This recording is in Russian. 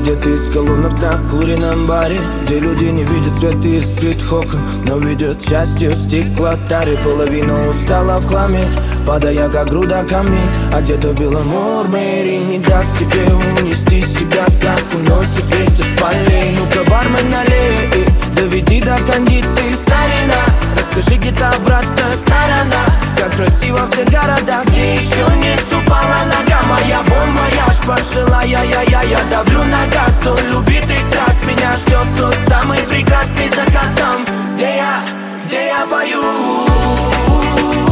Где-то из колонок на курином баре, где люди не видят свет из плитых окон, но видят счастье в стеклотаре. Половина устала в хламе, падая как груда камней. А где-то в белом мурмере не даст тебе унести себя, как уносит ветер с полей. Ну-ка, бармен, налей, доведи до кондиции, старина. Расскажи, где та обратная сторона, как красиво в тех городах, где еще не ступала нога моя. Бон вояж, пожелая я давлю на газ вдоль убитых трасс. Меня ждет тот самый прекрасный закат там, где я пою.